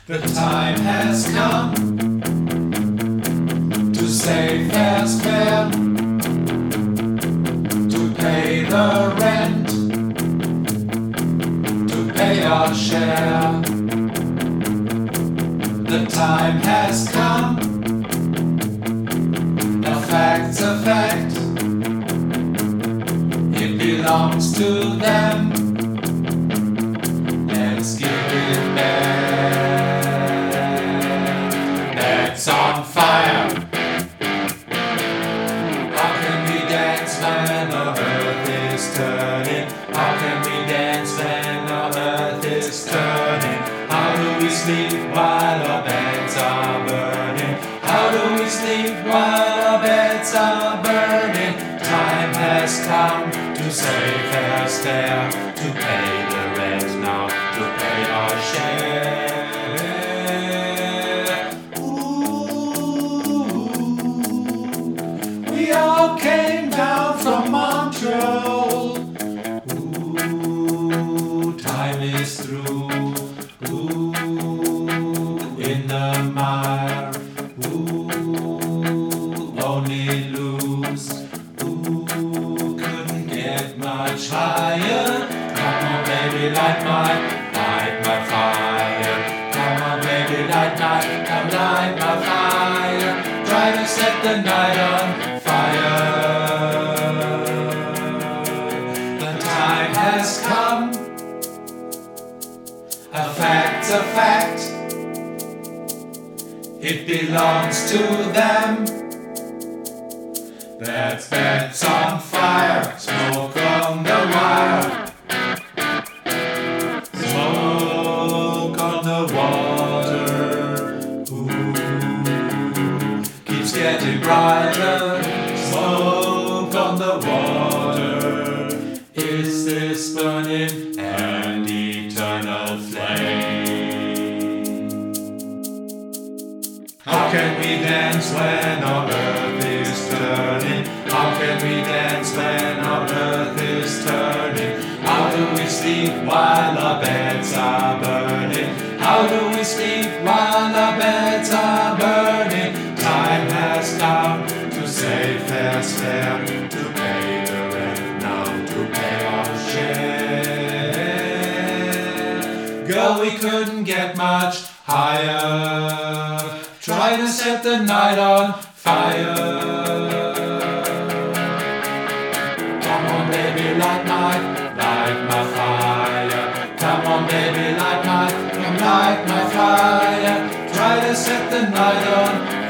The time has come to say fair's fair, to pay the rent, to pay our share. The time has come, a fact's a fact, it belongs to them. Let's give it back. That's on fire. How can we dance when the earth is turning? How can we dance when the earth is turning? How do we sleep while our beds are burning? How do we sleep while our beds are burning? Time has come to say fair's fair, to pay the rent now, to pay our share. We all came down from Montreal. Time is through. In the mire. Only lose. Couldn't get much higher. Come on, baby, light my fire. Come on, baby, light my fire. Try to set the night on fire. The time has come. A fact's a fact. It belongs to them. That's beds on fire. Smoke on the wire. Smoke on the water. Keeps getting brighter. Smoke on the water. Is this burning an eternal flame? How can we dance when our earth is turning? How can we dance when our earth is turning? How do we sleep while our beds are burning? How do we sleep while our beds are burning? Time has come to say fair's fair, to pay the rent now, to pay our share. Girl, we couldn't get much higher. Try to set the night on fire. Come on, baby, light my fire. Come on, baby, light my fire. Try to set the night on